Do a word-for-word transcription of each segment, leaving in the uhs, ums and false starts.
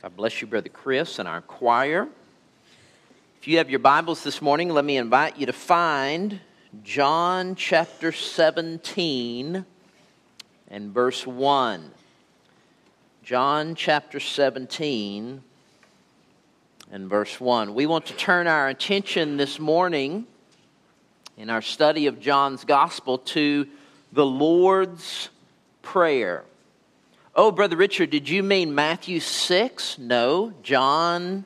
God bless you, Brother Chris, and our choir. If you have your Bibles this morning, let me invite you to find John chapter seventeen and verse one. John chapter seventeen and verse one. We want to turn our attention this morning in our study of John's Gospel to the Lord's Prayer. Oh, Brother Richard, did you mean Matthew six? No, John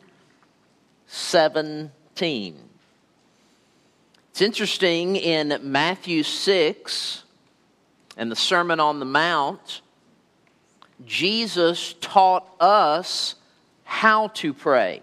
seventeen. It's interesting, in Matthew six and the Sermon on the Mount, Jesus taught us how to pray.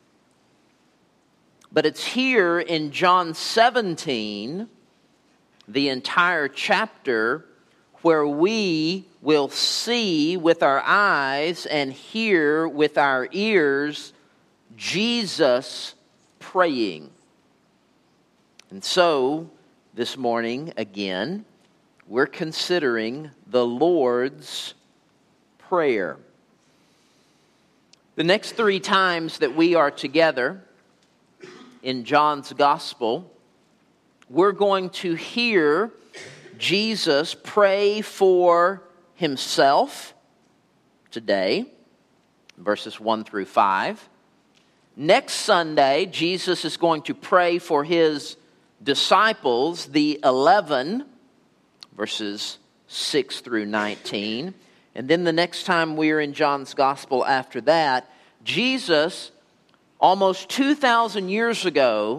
But it's here in John seventeen, the entire chapter, where we will see with our eyes and hear with our ears Jesus praying. And so, this morning, again, we're considering the Lord's Prayer. The next three times that we are together in John's Gospel, we're going to hear Jesus pray for himself today, verses one through five. Next Sunday, Jesus is going to pray for his disciples, the eleven, verses six through nineteen. And then the next time we're in John's Gospel after that, Jesus, almost two thousand years ago,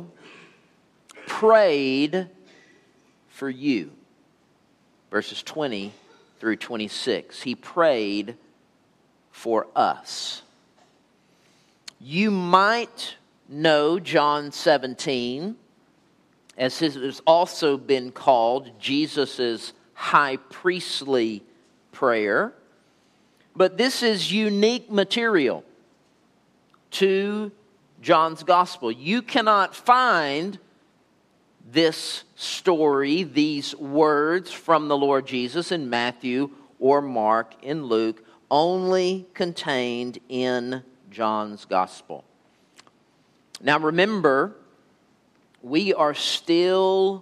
prayed for you. Verses twenty through twenty-six. He prayed for us. You might know John seventeen, as it has also been called Jesus' high priestly prayer. But this is unique material to John's Gospel. You cannot find this story, these words from the Lord Jesus in Matthew or Mark, in Luke, only contained in John's Gospel. Now remember, we are still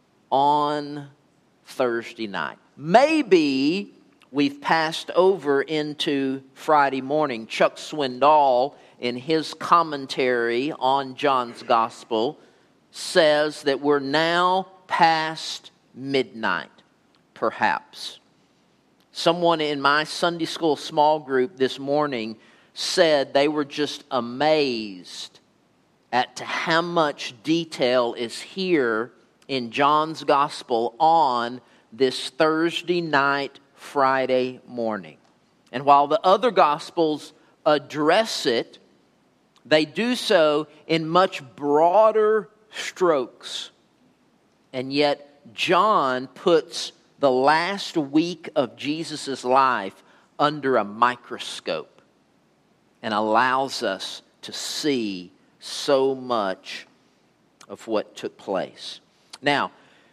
on Thursday night. Maybe we've passed over into Friday morning. Chuck Swindoll, in his commentary on John's Gospel, says that we're now past midnight, perhaps. Someone in my Sunday school small group this morning said they were just amazed at how much detail is here in John's Gospel on this Thursday night, Friday morning. And while the other Gospels address it, they do so in much broader strokes. And yet John puts the last week of Jesus' life under a microscope and allows us to see so much of what took place. Now,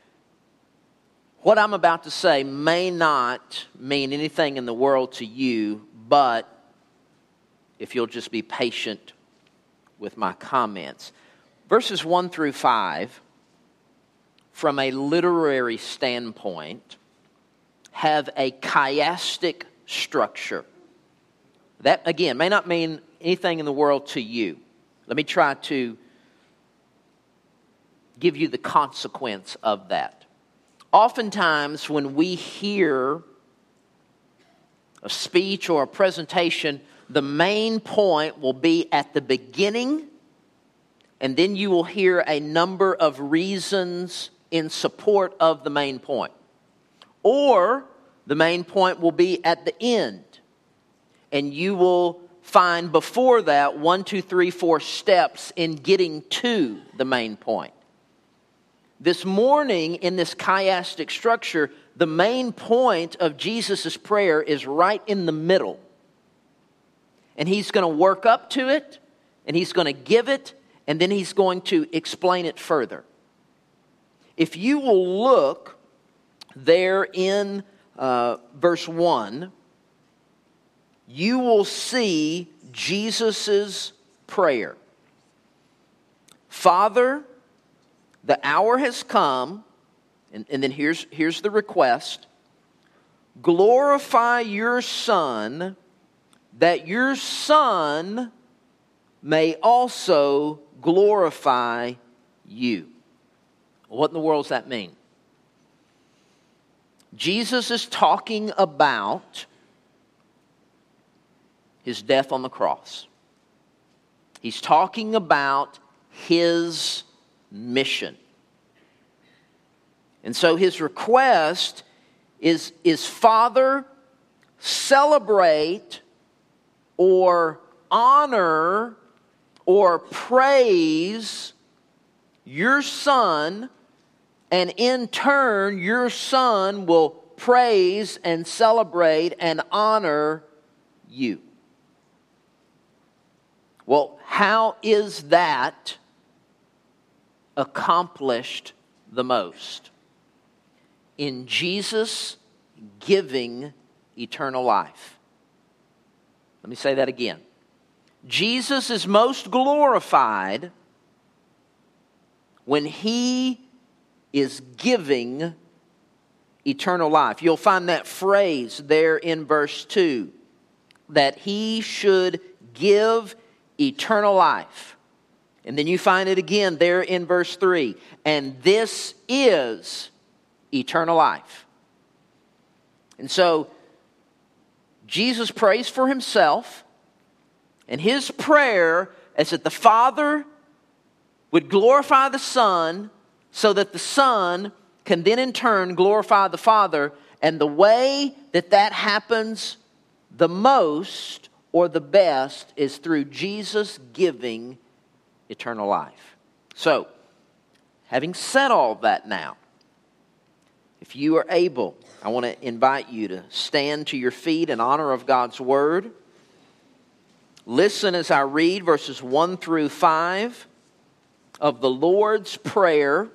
what I'm about to say may not mean anything in the world to you, but if you'll just be patient with my comments. Verses one through five, from a literary standpoint, have a chiastic structure. That, again, may not mean anything in the world to you. Let me try to give you the consequence of that. Oftentimes, when we hear a speech or a presentation, the main point will be at the beginning, and then you will hear a number of reasons in support of the main point. Or the main point will be at the end, and you will find before that one, two, three, four steps in getting to the main point. This morning, in this chiastic structure, the main point of Jesus' prayer is right in the middle. And he's going to work up to it, and he's going to give it, and then he's going to explain it further. If you will look there in uh, verse one, you will see Jesus' prayer. Father, the hour has come, and, and then here's, here's the request. Glorify your Son, that your Son may also glorify you. What in the world does that mean? Jesus is talking about His death on the cross. He's talking about His mission. And so His request is, is Father, celebrate or honor or praise your Son, and in turn, your Son will praise and celebrate and honor you. Well, how is that accomplished the most? In Jesus giving eternal life. Let me say that again. Jesus is most glorified when He is giving eternal life. You'll find that phrase there in verse two, that He should give eternal life. And then you find it again there in verse three, and this is eternal life. And so, Jesus prays for Himself, and His prayer is that the Father would glorify the Son, so that the Son can then in turn glorify the Father. And the way that that happens the most or the best is through Jesus giving eternal life. So, having said all that now, if you are able, I want to invite you to stand to your feet in honor of God's Word. Listen as I read verses one through five of the Lord's Prayer,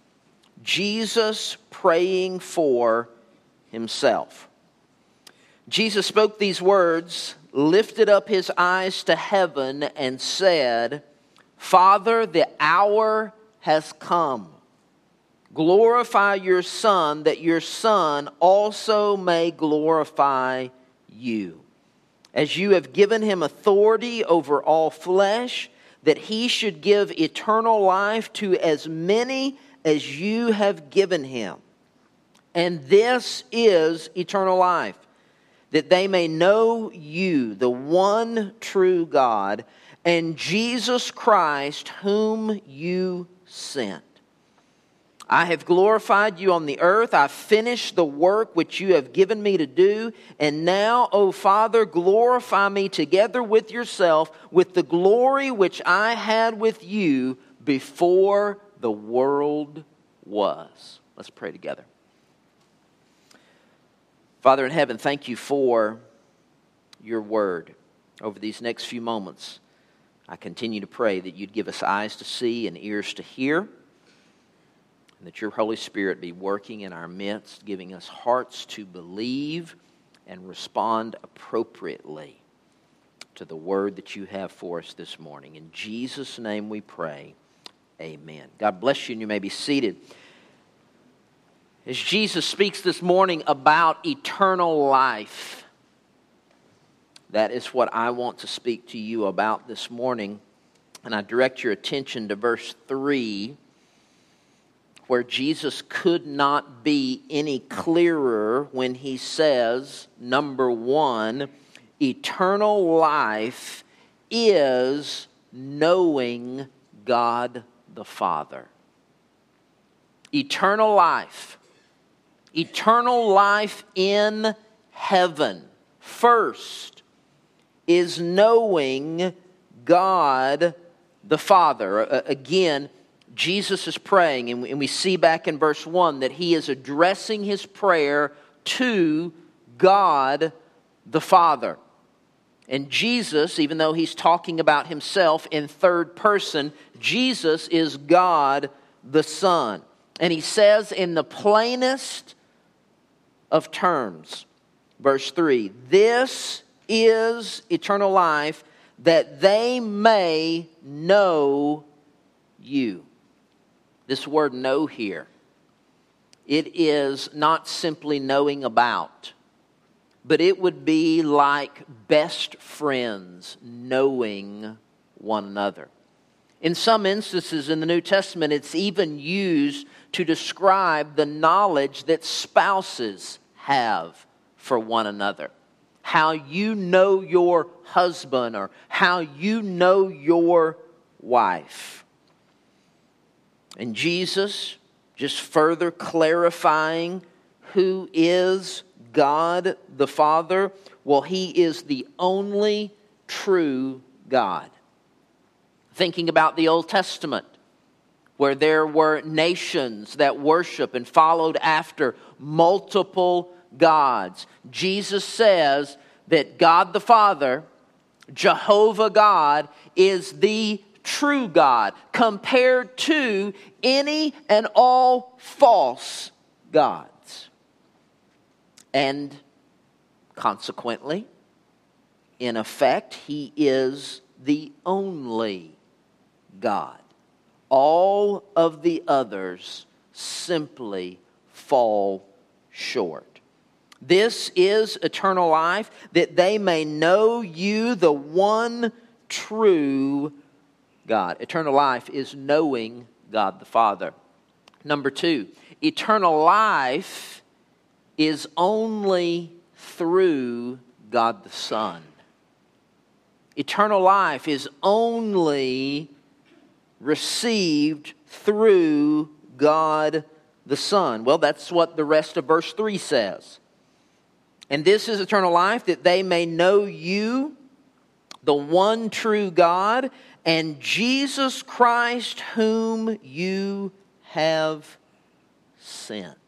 Jesus praying for Himself. Jesus spoke these words, lifted up His eyes to heaven, and said, Father, the hour has come. Glorify your Son, that your Son also may glorify you. As you have given Him authority over all flesh, that He should give eternal life to as many as you have given Him. And this is eternal life, that they may know you, the one true God, and Jesus Christ, whom you sent. I have glorified you on the earth. I have finished the work which you have given me to do. And now, O Father, glorify me together with yourself with the glory which I had with you before the world was. Let's pray together. Father in heaven, thank you for your word. Over these next few moments, I continue to pray that you'd give us eyes to see and ears to hear, and that your Holy Spirit be working in our midst, giving us hearts to believe and respond appropriately to the word that you have for us this morning. In Jesus' name we pray, amen. God bless you, and you may be seated. As Jesus speaks this morning about eternal life, that is what I want to speak to you about this morning. And I direct your attention to verse three, where Jesus could not be any clearer when He says, number one, eternal life is knowing God the Father. Eternal life. Eternal life in heaven, first, is knowing God the Father. Again, Jesus is praying, and we see back in verse one that He is addressing His prayer to God the Father. And Jesus, even though He's talking about Himself in third person, Jesus is God the Son. And He says in the plainest of terms, verse three, this is eternal life, that they may know you. This word know here, it is not simply knowing about, but it would be like best friends knowing one another. In some instances in the New Testament, it's even used to describe the knowledge that spouses have for one another. How you know your husband or how you know your wife. And Jesus, just further clarifying who is God the Father, well, He is the only true God. Thinking about the Old Testament, where there were nations that worship and followed after multiple gods. Jesus says that God the Father, Jehovah God, is the true God compared to any and all false gods. And consequently, in effect, He is the only God. All of the others simply fall short. This is eternal life, that they may know you, the one true God. Eternal life is knowing God the Father. Number two, eternal life is only through God the Son. Eternal life is only received through God the Son. Well, that's what the rest of verse three says. And this is eternal life, that they may know you, the one true God, and Jesus Christ, whom you have sent.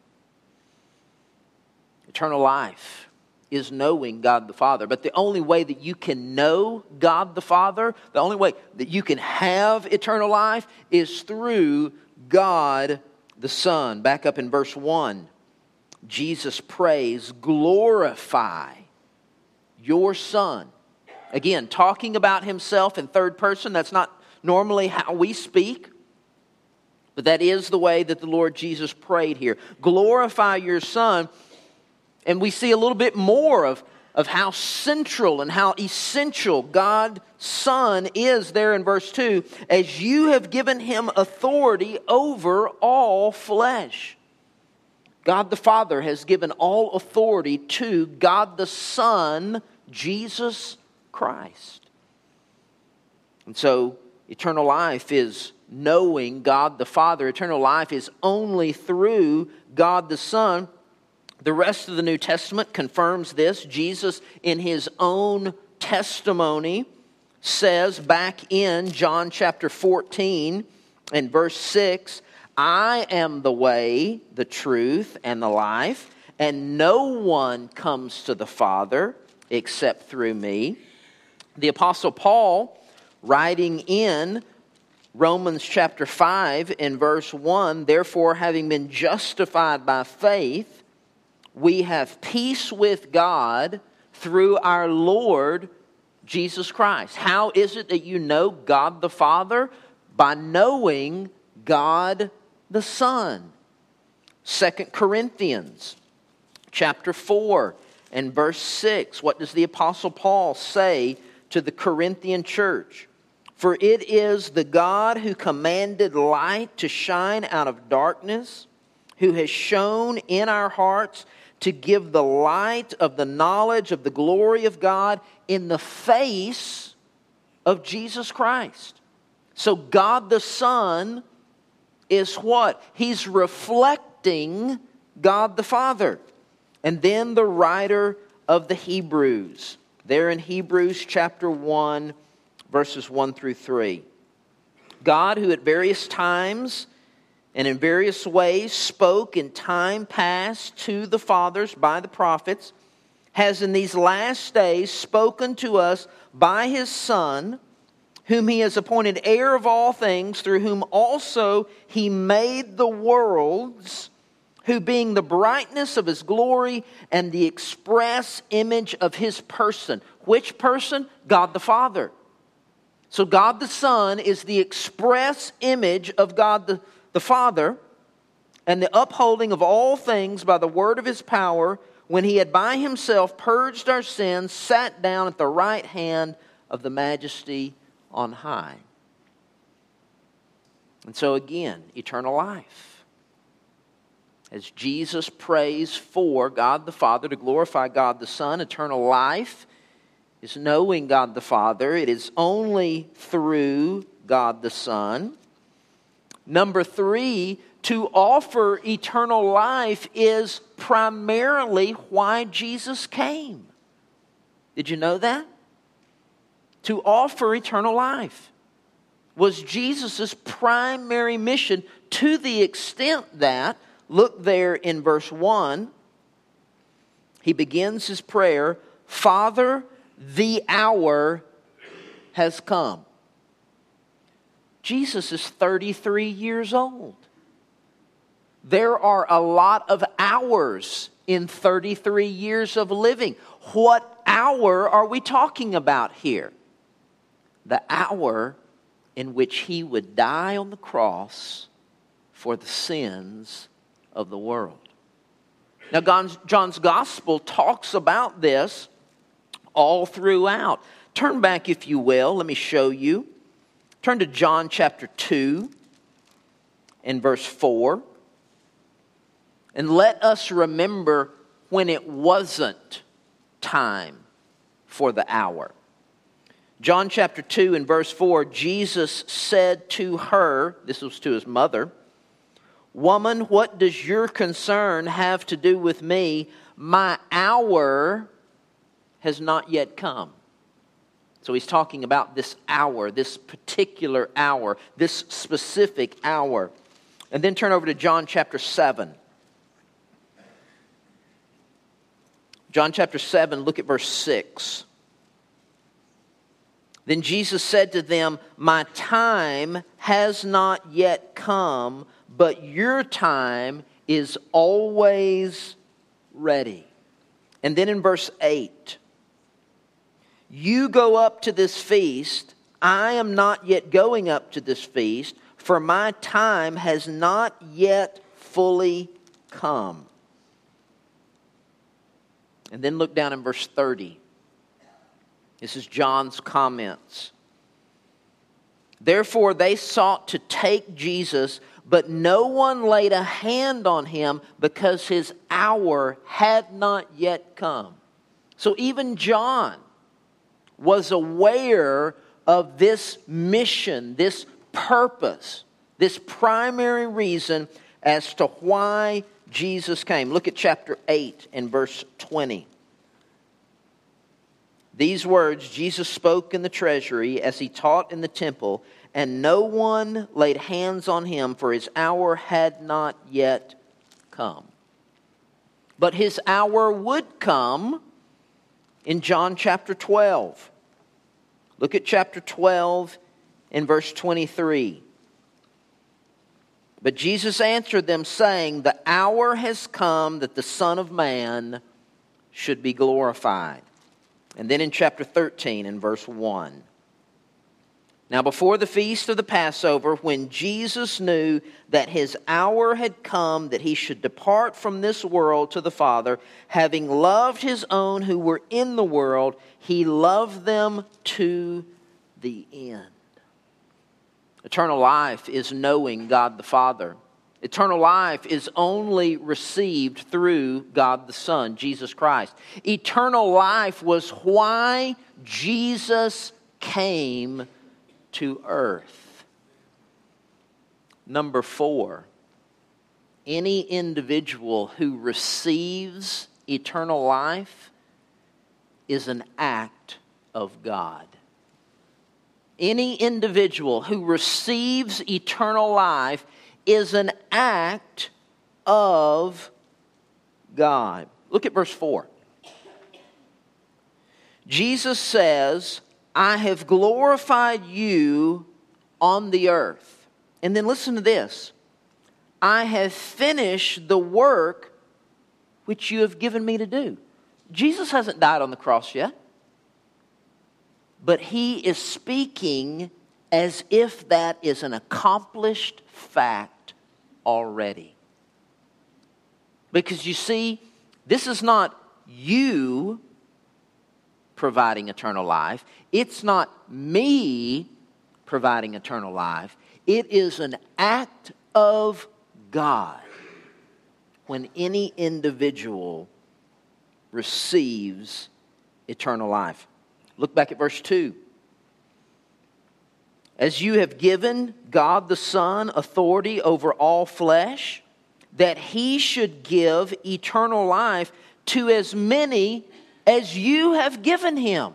Eternal life is knowing God the Father. But the only way that you can know God the Father, the only way that you can have eternal life is through God the Son. Back up in verse one, Jesus prays, glorify your Son. Again, talking about Himself in third person, that's not normally how we speak, but that is the way that the Lord Jesus prayed here. Glorify your Son. And we see a little bit more of, of how central and how essential God's Son is there in verse two. As you have given Him authority over all flesh. God the Father has given all authority to God the Son, Jesus Christ. And so, eternal life is knowing God the Father. Eternal life is only through God the Son. The rest of the New Testament confirms this. Jesus, in His own testimony, says back in John chapter fourteen and verse six, I am the way, the truth, and the life, and no one comes to the Father except through me. The Apostle Paul, writing in Romans chapter five and verse one, therefore, having been justified by faith, we have peace with God through our Lord Jesus Christ. How is it that you know God the Father? By knowing God the Son. Second Corinthians chapter four and verse six. What does the Apostle Paul say to the Corinthian church? For it is the God who commanded light to shine out of darkness, who has shone in our hearts to give the light of the knowledge of the glory of God in the face of Jesus Christ. So God the Son is what? He's reflecting God the Father. And then the writer of the Hebrews, there in Hebrews chapter one, verses one through three. God, who at various times and in various ways spoke in time past to the fathers by the prophets, has in these last days spoken to us by His Son, whom He has appointed heir of all things, through whom also He made the worlds, who being the brightness of his glory and the express image of his person. Which person? God the Father. So God the Son is the express image of God the, the Father, and the upholding of all things by the word of his power, when he had by himself purged our sins, sat down at the right hand of the majesty on high. And so again, eternal life. As Jesus prays for God the Father to glorify God the Son, eternal life is knowing God the Father. It is only through God the Son. Number three, to offer eternal life is primarily why Jesus came. Did you know that? To offer eternal life was Jesus' primary mission, to the extent that, look there in verse one, he begins his prayer, Father, the hour has come. Jesus is thirty-three years old. There are a lot of hours in thirty-three years of living. What hour are we talking about here? The hour in which he would die on the cross for the sins of the world. Now, John's, John's Gospel talks about this all throughout. Turn back, if you will. Let me show you. Turn to John chapter two and verse four. And let us remember when it wasn't time for the hour. John chapter two and verse four, Jesus said to her, this was to his mother, Woman, what does your concern have to do with me? My hour has not yet come. So he's talking about this hour, this particular hour, this specific hour. And then turn over to John chapter seven. John chapter seven, look at verse six. Then Jesus said to them, My time has not yet come, but your time is always ready. And then in verse eight, You go up to this feast, I am not yet going up to this feast, for my time has not yet fully come. And then look down in verse thirty. This is John's comments. Therefore they sought to take Jesus, but no one laid a hand on him because his hour had not yet come. So even John was aware of this mission, this purpose, this primary reason as to why Jesus came. Look at chapter eight and verse twenty. These words Jesus spoke in the treasury as he taught in the temple, and no one laid hands on him, for his hour had not yet come. But his hour would come in John chapter twelve. Look at chapter twelve and verse twenty-three. But Jesus answered them, saying, The hour has come that the Son of Man should be glorified. And then in chapter thirteen and verse one. Now before the feast of the Passover, when Jesus knew that his hour had come that he should depart from this world to the Father, having loved his own who were in the world, he loved them to the end. Eternal life is knowing God the Father. Eternal life is only received through God the Son, Jesus Christ. Eternal life was why Jesus came to earth. Number four, any individual who receives eternal life is an act of God. Any individual who receives eternal life is an act of God. Look at verse four. Jesus says, I have glorified you on the earth. And then listen to this. I have finished the work which you have given me to do. Jesus hasn't died on the cross yet. But he is speaking as if that is an accomplished fact already. Because you see, this is not you providing eternal life. It's not me providing eternal life. It is an act of God when any individual receives eternal life. Look back at verse two. As you have given God the Son authority over all flesh, that he should give eternal life to as many as you have given him.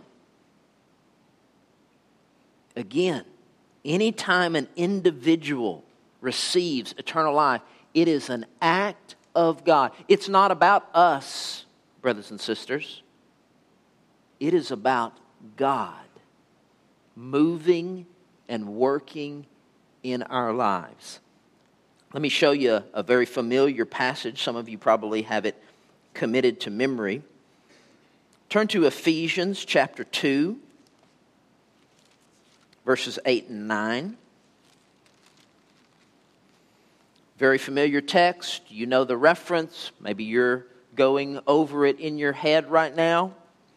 Again, anytime an individual receives eternal life, it is an act of God. It's not about us, brothers and sisters. It is about God moving and working in our lives. Let me show you a, a very familiar passage. Some of you probably have it committed to memory. Turn to Ephesians chapter two, verses eight and nine. Very familiar text. You know the reference. Maybe you're going over it in your head right now.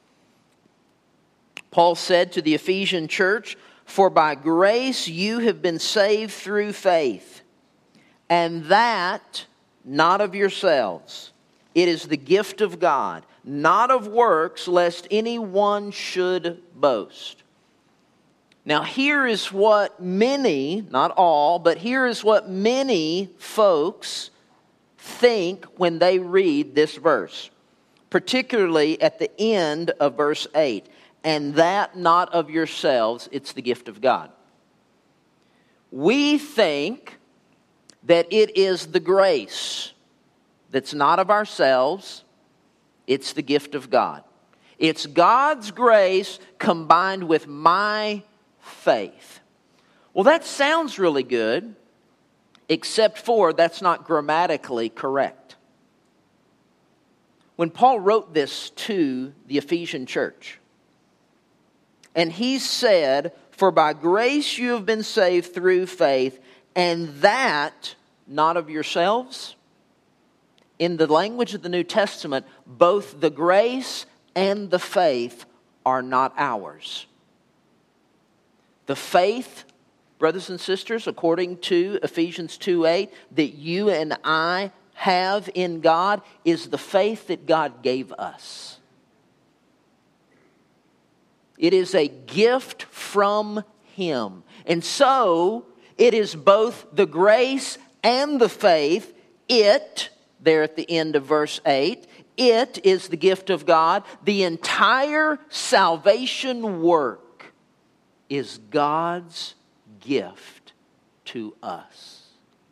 Paul said to the Ephesian church, "For by grace you have been saved through faith, and that not of yourselves. It is the gift of God, not of works, lest anyone should boast." Now here is what many, not all, but here is what many folks think when they read this verse, particularly at the end of verse eight. And that not of yourselves, it's the gift of God. We think that it is the grace that's not of ourselves, it's the gift of God. It's God's grace combined with my faith. Well, that sounds really good, except for that's not grammatically correct. When Paul wrote this to the Ephesian church, and he said, "For by grace you have been saved through faith, and that not of yourselves." In the language of the New Testament, both the grace and the faith are not ours. The faith, brothers and sisters, according to Ephesians two eight, that you and I have in God is the faith that God gave us. It is a gift from him. And so, it is both the grace and the faith. It, there at the end of verse eight, it is the gift of God. The entire salvation work is God's gift to us.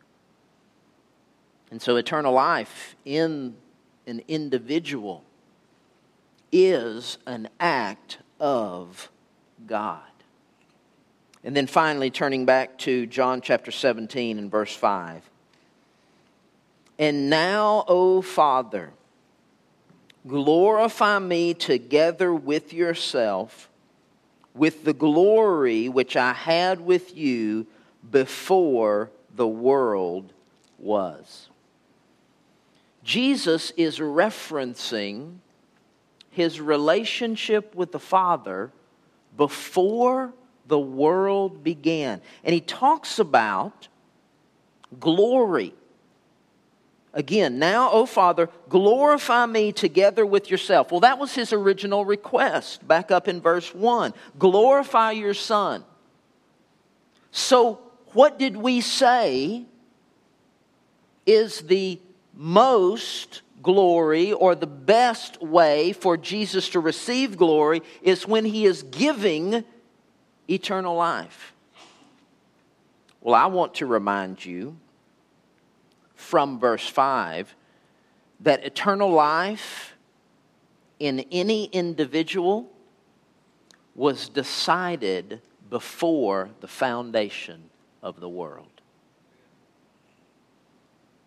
And so eternal life in an individual is an act of God. And then finally, turning back to John chapter seventeen and verse five. "And now, O Father, glorify me together with yourself, with the glory which I had with you before the world was." Jesus is referencing his relationship with the Father before the world began. And he talks about glory. Again, "Now, O Father, glorify me together with yourself." Well, that was his original request back up in verse one. Glorify your Son. So, what did we say is the most glory, or the best way for Jesus to receive glory, is when he is giving eternal life? Well, I want to remind you from verse five that eternal life in any individual was decided before the foundation of the world.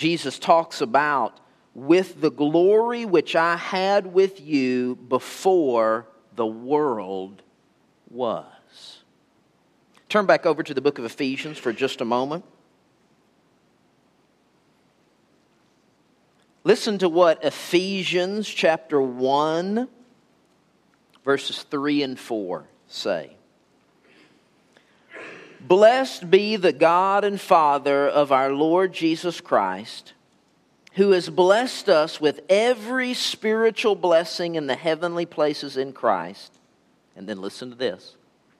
Jesus talks about with the glory which I had with you before the world was. Turn back over to the book of Ephesians for just a moment. Listen to what Ephesians chapter one, verses three and four say. Blessed be the God and Father of our Lord Jesus Christ, who has blessed us with every spiritual blessing in the heavenly places in Christ. And then listen to this.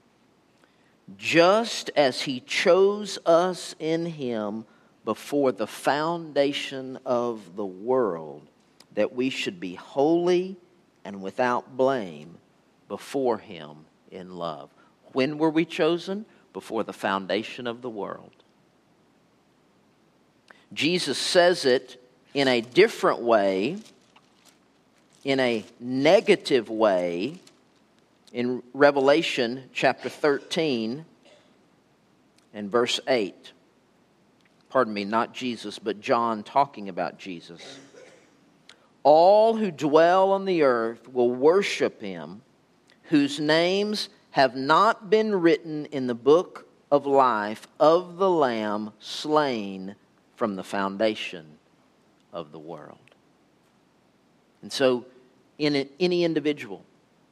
Just as He chose us in Him before the foundation of the world, that we should be holy and without blame before Him in love. When were we chosen? Before the foundation of the world. Jesus says it in a different way, in a negative way, in Revelation chapter thirteen and verse eight. Pardon me, not Jesus, but John talking about Jesus. All who dwell on the earth will worship Him, whose names have not been written in the book of life of the Lamb slain from the foundation of the world. And so, in any individual,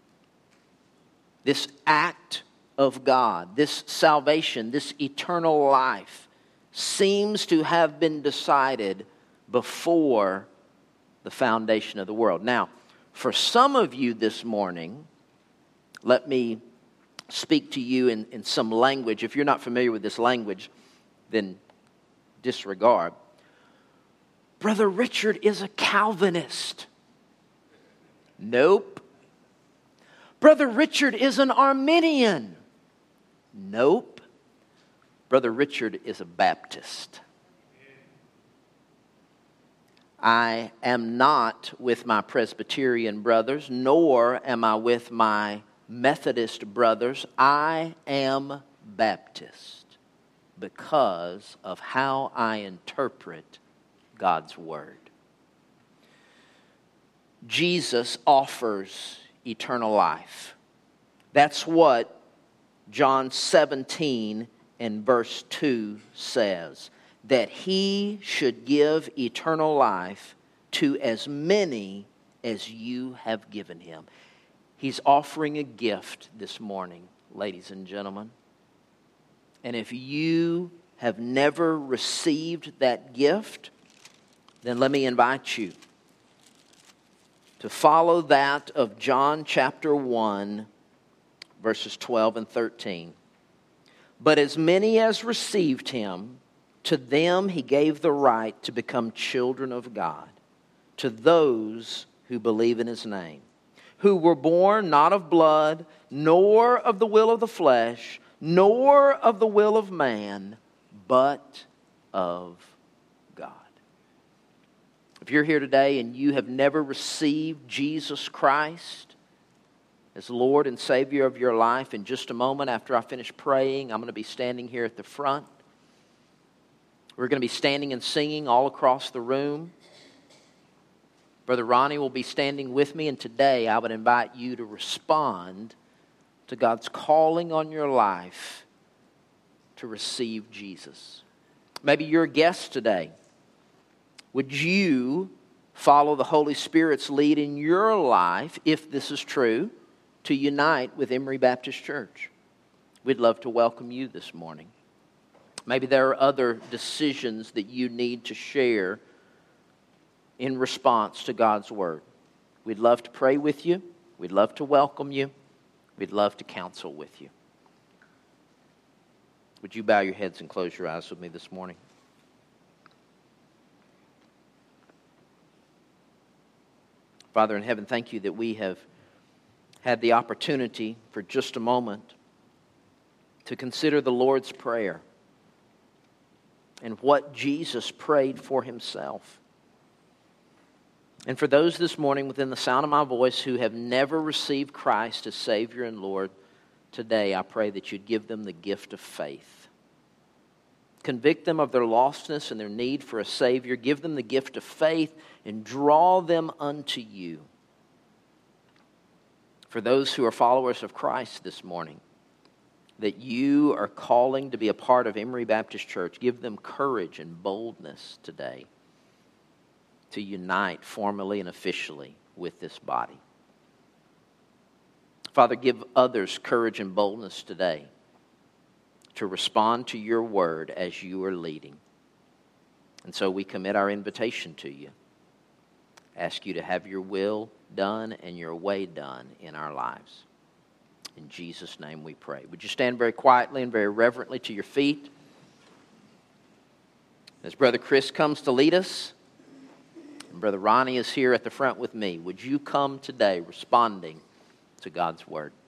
this act of God, this salvation, this eternal life, seems to have been decided before the foundation of the world. Now, for some of you this morning, let me speak to you in, in some language. If you're not familiar with this language, then disregard. Brother Richard is a Calvinist. Nope. Brother Richard is an Arminian. Nope. Brother Richard is a Baptist. I am not with my Presbyterian brothers, nor am I with my Methodist brothers. I am Baptist because of how I interpret God's Word. Jesus offers eternal life. That's what John seventeen and verse two says. That He should give eternal life to as many as you have given Him. He's offering a gift this morning, ladies and gentlemen. And if you have never received that gift, then let me invite you to follow that of John chapter one, verses twelve and thirteen. But as many as received Him, to them He gave the right to become children of God, to those who believe in His name, who were born not of blood, nor of the will of the flesh, nor of the will of man, but of God. If you're here today and you have never received Jesus Christ as Lord and Savior of your life, in just a moment after I finish praying, I'm going to be standing here at the front. We're going to be standing and singing all across the room. Brother Ronnie will be standing with me, and today I would invite you to respond to God's calling on your life to receive Jesus. Maybe you're a guest today. Would you follow the Holy Spirit's lead in your life, if this is true, to unite with Emory Baptist Church? We'd love to welcome you this morning. Maybe there are other decisions that you need to share in response to God's Word. We'd love to pray with you. We'd love to welcome you. We'd love to counsel with you. Would you bow your heads and close your eyes with me this morning? Father in heaven, thank you that we have had the opportunity for just a moment to consider the Lord's Prayer and what Jesus prayed for Himself. And for those this morning within the sound of my voice who have never received Christ as Savior and Lord, today I pray that you'd give them the gift of faith. Convict them of their lostness and their need for a Savior. Give them the gift of faith and draw them unto you. For those who are followers of Christ this morning, that you are calling to be a part of Emory Baptist Church, give them courage and boldness today to unite formally and officially with this body. Father, give others courage and boldness today to respond to your word as you are leading. And so we commit our invitation to you. Ask you to have your will done and your way done in our lives. In Jesus' name we pray. Would you stand very quietly and very reverently to your feet? As Brother Chris comes to lead us, and Brother Ronnie is here at the front with me, would you come today responding to God's word?